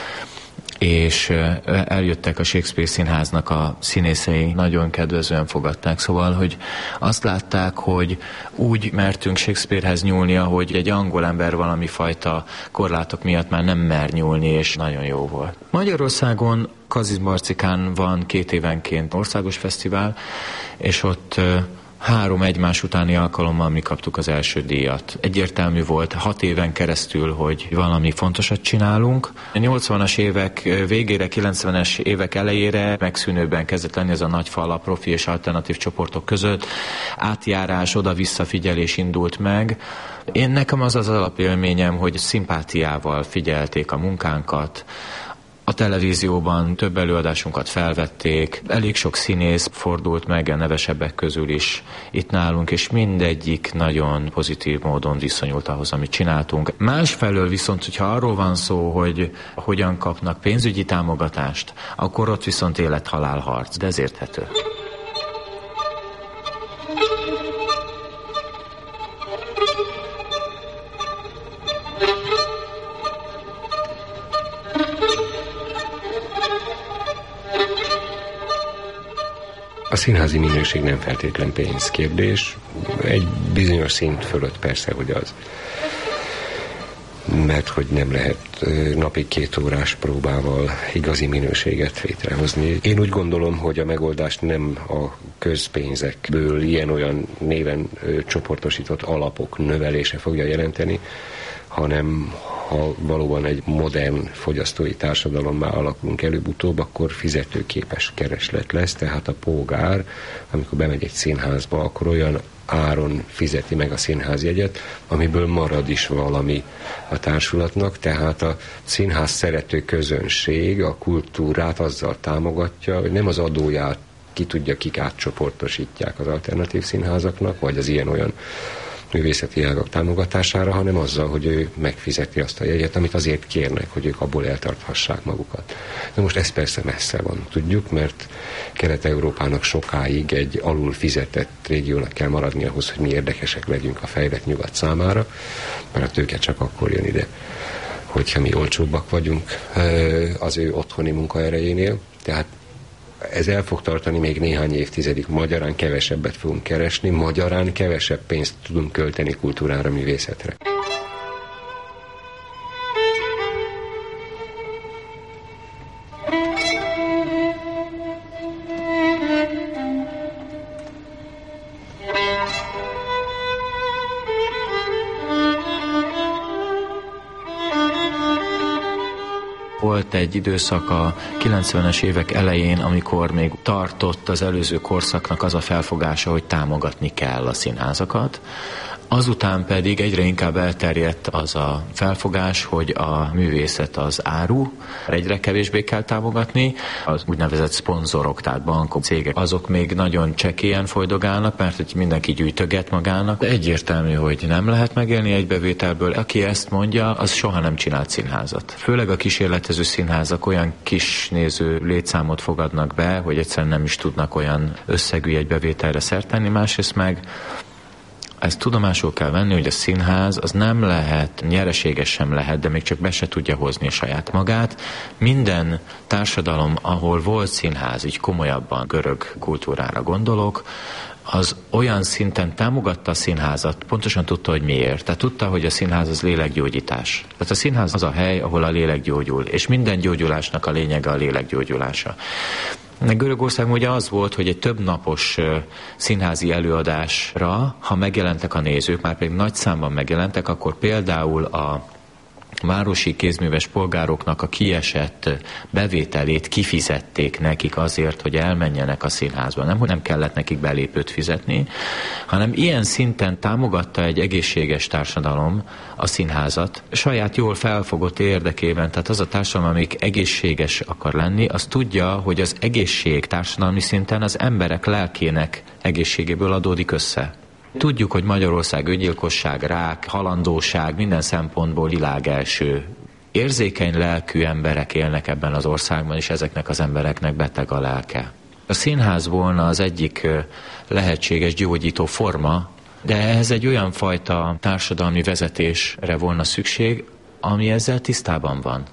és eljöttek a Shakespeare Színháznak a színészei, nagyon kedvezően fogadták, szóval, hogy azt látták, hogy úgy mertünk Shakespearehez nyúlni, ahogy egy angol ember valami fajta korlátok miatt már nem mer nyúlni, és nagyon jó volt. Magyarországon Kazincbarcikán van két évenként országos fesztivál, és ott három egymás utáni alkalommal mi kaptuk az első díjat. Egyértelmű volt hat éven keresztül, hogy valami fontosat csinálunk. A nyolcvanas évek végére, kilencvenes évek elejére megszűnőben kezdett lenni ez a nagy fal a profi és alternatív csoportok között. Átjárás, oda-vissza figyelés indult meg. Én nekem az az alapélményem, hogy szimpátiával figyelték a munkánkat. A televízióban több előadásunkat felvették, elég sok színész fordult meg a nevesebbek közül is itt nálunk, és mindegyik nagyon pozitív módon viszonyult ahhoz, amit csináltunk. Másfelől viszont, hogyha arról van szó, hogy hogyan kapnak pénzügyi támogatást, akkor ott viszont élet-halál harc, de ez érthető. A színházi minőség nem feltétlen pénzkérdés, egy bizonyos szint fölött persze, hogy az. Mert hogy nem lehet napi két órás próbával igazi minőséget létrehozni. Én úgy gondolom, hogy a megoldást nem a közpénzekből ilyen-olyan néven csoportosított alapok növelése fogja jelenteni, hanem ha valóban egy modern fogyasztói társadalommá alakulunk előbb-utóbb, akkor fizetőképes kereslet lesz, tehát a polgár, amikor bemegy egy színházba, akkor olyan áron fizeti meg a színházjegyet, amiből marad is valami a társulatnak, tehát a színház szerető közönség a kultúrát azzal támogatja, hogy nem az adóját ki tudja, kik átcsoportosítják az alternatív színházaknak, vagy az ilyen-olyan művészeti ágak támogatására, hanem azzal, hogy ő megfizeti azt a jegyet, amit azért kérnek, hogy ők abból eltarthassák magukat. De most ez persze messze van, tudjuk, mert Kelet-Európának sokáig egy alul fizetett régiónak kell maradni ahhoz, hogy mi érdekesek legyünk a fejlett nyugat számára, mert a tőke csak akkor jön ide, hogyha mi olcsóbbak vagyunk az ő otthoni munkaerejénél. Tehát Ez el fog tartani még néhány évtizedig. Magyarán kevesebbet fogunk keresni, magyarán kevesebb pénzt tudunk költeni kultúrára, művészetre. Volt egy időszak a kilencvenes évek elején, amikor még tartott az előző korszaknak az a felfogása, hogy támogatni kell a színházakat. Azután pedig egyre inkább elterjedt az a felfogás, hogy a művészet az áru, egyre kevésbé kell támogatni. Az úgynevezett szponzorok, tehát bankok, cégek, azok még nagyon csekélyen folydogálnak, mert hogy mindenki gyűjtöget magának. De egyértelmű, hogy nem lehet megélni egy bevételből. Aki ezt mondja, az soha nem csinált színházat. Főleg a kísérletező színházak olyan kis néző létszámot fogadnak be, hogy egyszerűen nem is tudnak olyan összegű egy bevételre szert tenni. Másrészt meg ezt tudomásul kell venni, hogy a színház az nem lehet, nyereséges sem lehet, de még csak be se tudja hozni a saját magát. Minden társadalom, ahol volt színház, így komolyabban görög kultúrára gondolok, az olyan szinten támogatta a színházat, pontosan tudta, hogy miért. Tehát tudta, hogy a színház az lélekgyógyítás. Tehát a színház az a hely, ahol a lélek gyógyul, és minden gyógyulásnak a lényege a lélekgyógyulása. Görögországban ugye az volt, hogy egy több napos színházi előadásra, ha megjelentek a nézők, már pedig nagy számban megjelentek, akkor például a városi kézműves polgároknak a kiesett bevételét kifizették nekik azért, hogy elmenjenek a színházba. Nem, hogy nem kellett nekik belépőt fizetni, hanem ilyen szinten támogatta egy egészséges társadalom a színházat saját jól felfogott érdekében. Tehát az a társadalom, amelyik egészséges akar lenni, az tudja, hogy az egészség társadalmi szinten az emberek lelkének egészségéből adódik össze. Tudjuk, hogy Magyarország öngyilkosság, rák, halandóság minden szempontból világelső. Érzékeny lelkű emberek élnek ebben az országban, és ezeknek az embereknek beteg a lelke. A színház volna az egyik lehetséges gyógyító forma, de ehhez egy olyan fajta társadalmi vezetésre volna szükség, ami ezzel tisztában van.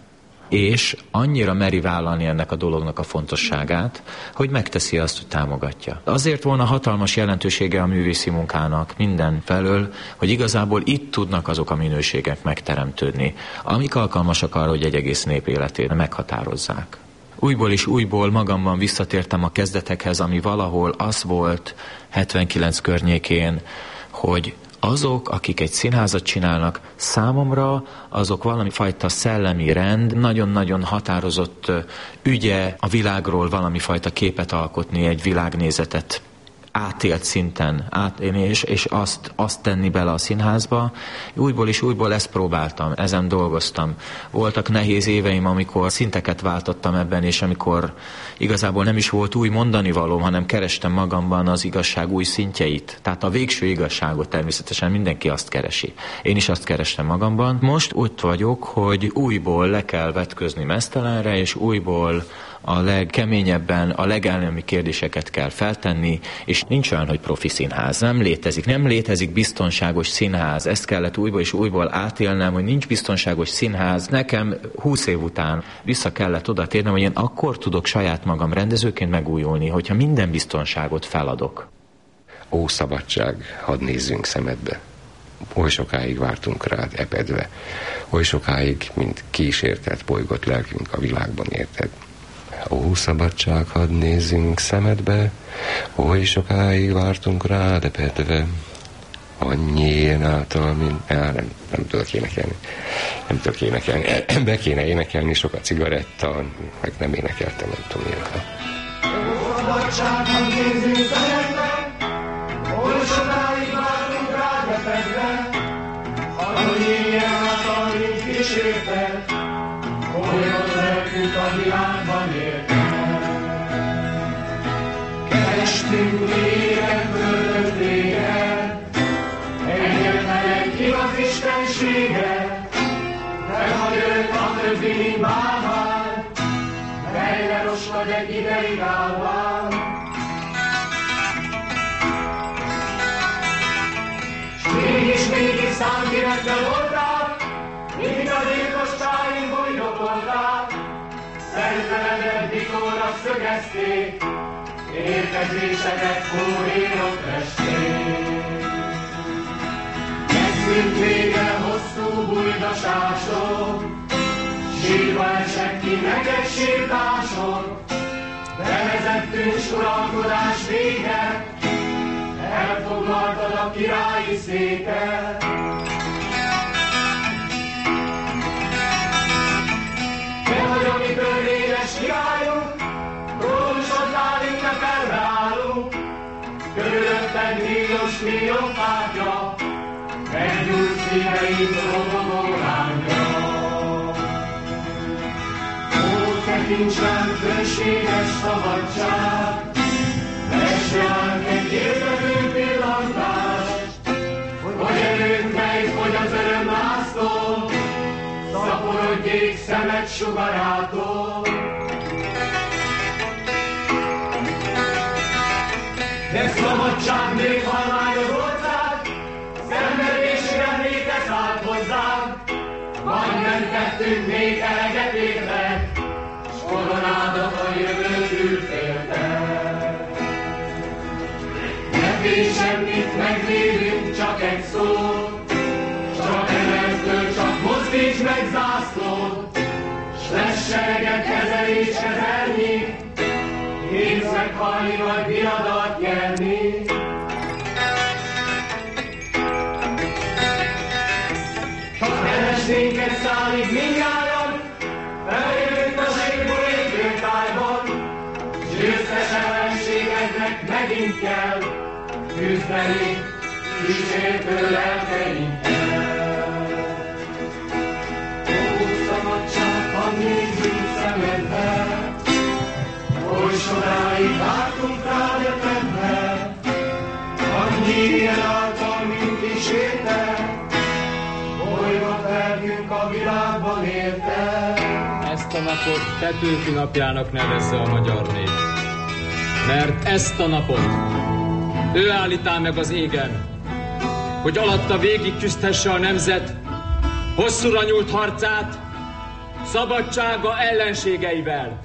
És annyira meri vállalni ennek a dolognak a fontosságát, hogy megteszi azt, hogy támogatja. Azért volna hatalmas jelentősége a művészi munkának minden felől, hogy igazából itt tudnak azok a minőségek megteremtődni, amik alkalmasak arra, hogy egy egész nép életét meghatározzák. Újból és újból magamban visszatértem a kezdetekhez, ami valahol az volt hetvenkilenc környékén, hogy azok, akik egy színházat csinálnak, számomra azok valami fajta szellemi rend, nagyon-nagyon határozott ügye a világról valami fajta képet alkotni, egy világnézetet átélt szinten átélni, és, és azt, azt tenni bele a színházba. Újból és újból ezt próbáltam, ezen dolgoztam. Voltak nehéz éveim, amikor szinteket váltottam ebben, és amikor igazából nem is volt új mondanivalóm, hanem kerestem magamban az igazság új szintjeit. Tehát a végső igazságot természetesen mindenki azt keresi. Én is azt kerestem magamban. Most ott vagyok, hogy újból le kell vetközni meztelenre, és újból a legkeményebben a legelmi kérdéseket kell feltenni, és nincs olyan, hogy profi színház. Nem létezik. Nem létezik biztonságos színház. Ezt kellett újból és újból átélnem, hogy nincs biztonságos színház. Nekem húsz év után vissza kellett oda térnem, hogy én akkor tudok saját magam rendezőként megújulni, hogyha minden biztonságot feladok. Ó, szabadság, hadd nézzünk szemedbe. Oly sokáig vártunk rád epedve. Oly sokáig, mint kísértett bolygott lelkünk a világban, érted? Ó, szabadság, hadd nézzünk szemedbe, oly sokáig vártunk rád epedve. Annyi ilyen által, mint... Á, nem, nem tudok énekelni. Nem tudok énekelni. Be kéne énekelni, sok a cigaretta, meg nem énekeltem, nem tudom miért. Ó, szabadság, hadd nézzünk szemedbe, oly sokáig vártunk rád epedve. Annyi ilyen által, mint kísérted, olyan lelkünk a világban értem. Kerestünk égen, földön tégen, egyetlen egy igaz istenséget, de ha jött a többi bámán, melyre roskad egy ideig állván. S mégis, mégis számkirettel voltál, mind a gyilkosságig bolydokoltál, szertelened eddig Méltóra szögezték, érkezésedet fúrírok testék. Leszünk vége hosszú bújdasáson, sírva esek ki neked sírtáson. Bevezettünk s uralkodás véget, elfoglaltad a királyi széket. Te vagy a mi törvényes királyunk, trónusodnál innen felbeállunk. Körülötted milliós millió pártja, meggyújt szíveink robogó lángja. Ó, tekints ránk fönséges szabadság, vess ránk egy értető pillantást, hogy erőnk megfogy az örömláztól, szaporodjék szemed sugarától. De szabadság még halmány az ország, szenvedésre nékez át hozzánk, majd nem tettünk még eleget érted, s koronádat a jövőt ültélted. Ne félj semmit, megvédünk csak egy szót, csak emeltől csak mozdíts meg zászlót, s lesz sereget kezelés kezelni, kész meghalni vagy viadat nyerni. Csak keresnénket szállig mindnyájan, feljövünk a zsébból égőtájban, s győztes ellenségednek megint kell küzdeni, kísértő lelkeinkkel. Ó, szabadság, ha nézzünk szemedbe, oly soráig vártunk rád a kedve, annyi ilyen által, mint kísérte, olyva felgünk a világban érte. Ezt a napot Petőfi napjának nevezze a magyar nép, mert ezt a napot ő állítá meg az égen, hogy alatta végig küzdhesse a nemzet hosszúra nyúlt harcát szabadsága ellenségeivel.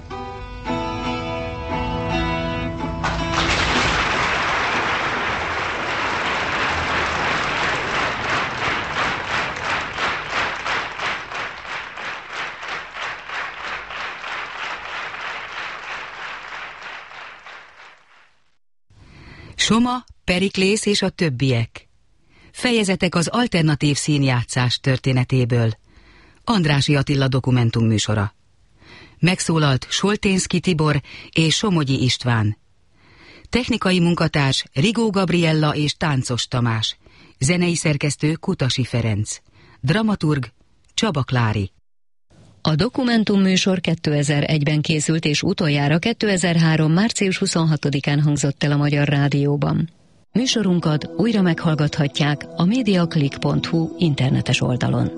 Soma, Periklész és a többiek. Fejezetek az alternatív színjátszás történetéből. Andrássy Attila dokumentumműsora. Megszólalt Solténszky Tibor és Somogyi István. Technikai munkatárs Rigó Gabriella és Táncos Tamás. Zenei szerkesztő Kutasi Ferenc. Dramaturg Csaba Klári. A dokumentumműsor kétezer-egyben készült, és utoljára kétezer-három. március huszonhatodikán hangzott el a Magyar Rádióban. Műsorunkat újra meghallgathatják a mediaclick pont hu internetes oldalon.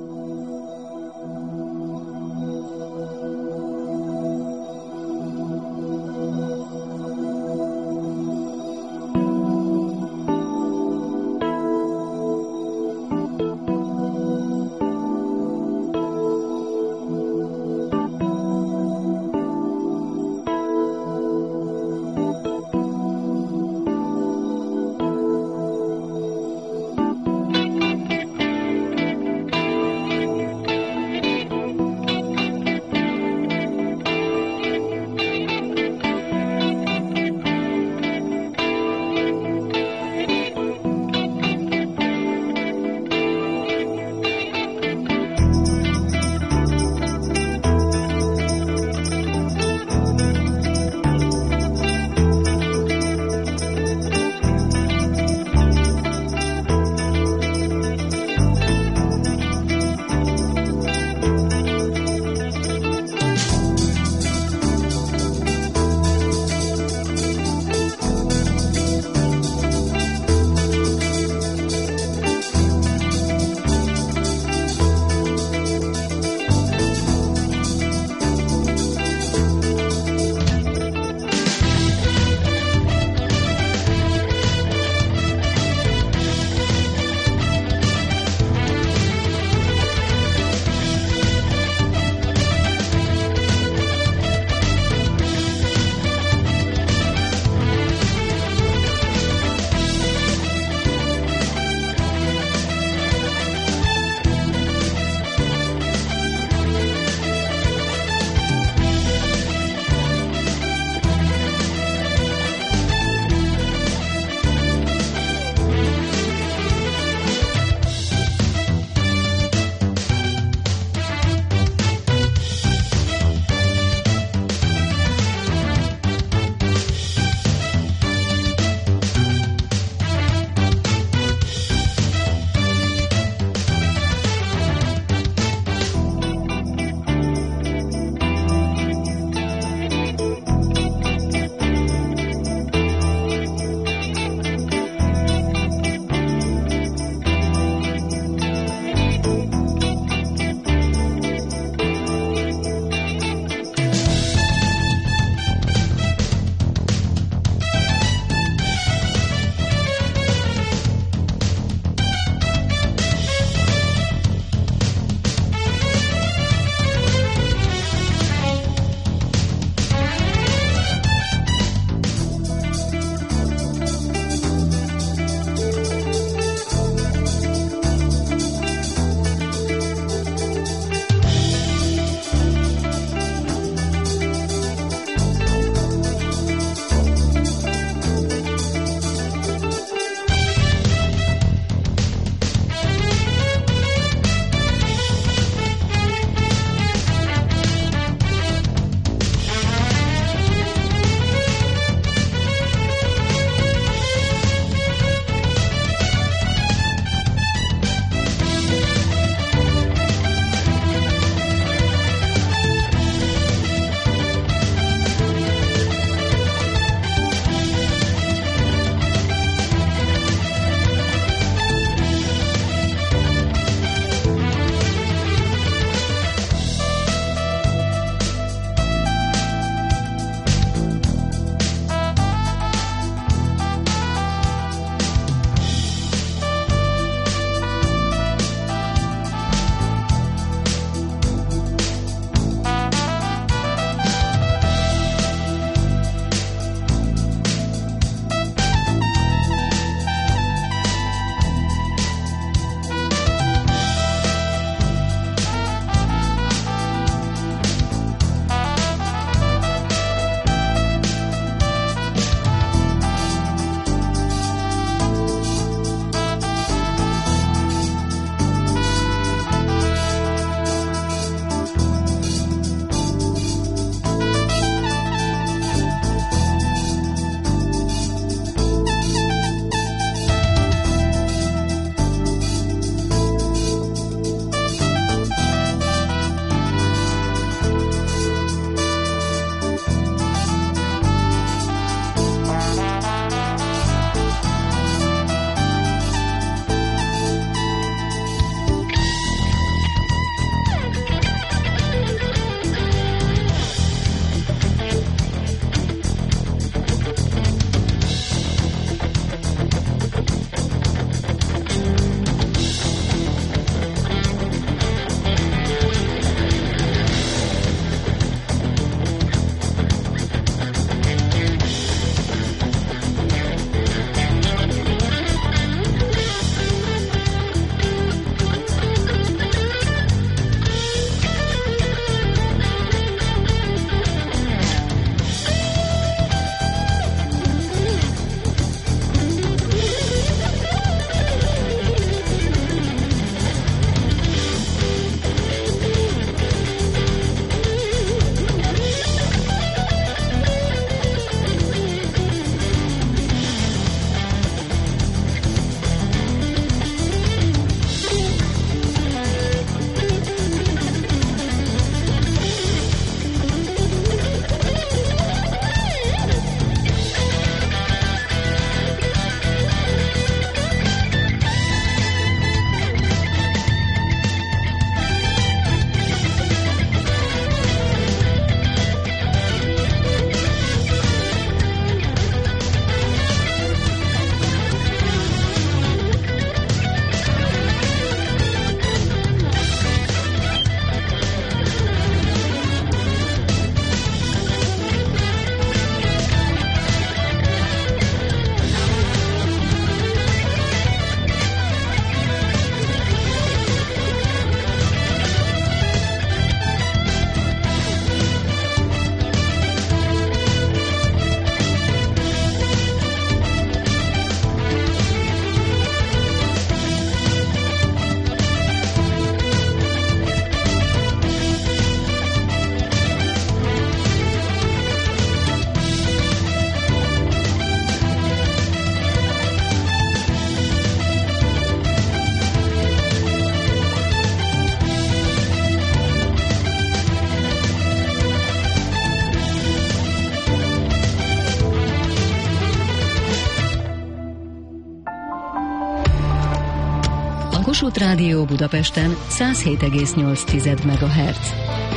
Kossuth Rádió Budapesten száz hét egész nyolc megahertz.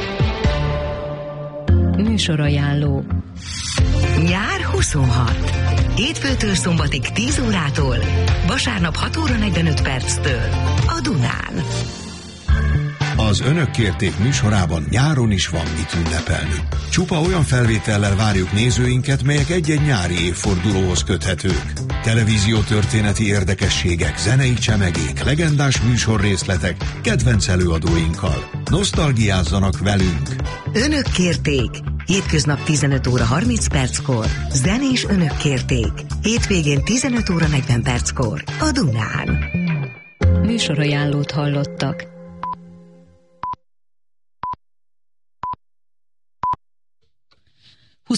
Műsorajánló. Nyár huszonhat. Hétfőtől szombatig tíz órától, vasárnap hat óra negyvenöt perctől a Dunán. Az Önök kérték műsorában nyáron is van mit ünnepelni. Csupa olyan felvétellel várjuk nézőinket, melyek egy-egy nyári évfordulóhoz köthetők. Televíziótörténeti érdekességek, zenei csemegék, legendás műsorrészletek, kedvenc előadóinkkal. Nosztalgiázzanak velünk! Önök kérték. Hétköznap tizenöt óra harminc perckor. Zenés Önök kérték. Hétvégén tizenöt óra negyven perckor a Dunán. Műsorajánlót hallottak.